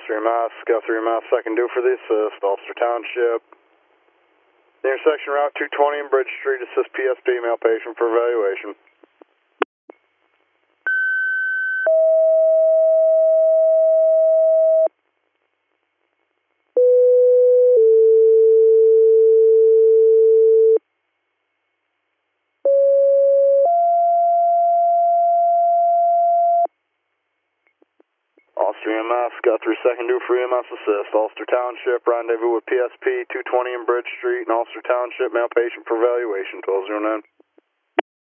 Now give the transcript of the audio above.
Ulster EMS, got 3 EMS, second due for the assist, Ulster Township. The intersection route 220 and Bridge Street, assist PSP, male patient for evaluation. Ulster EMS, got 3 second due for EMS assist, Ulster Township, rendezvous with PSP 220 and Bridge Street in Ulster Township, male patient for evaluation, 1209.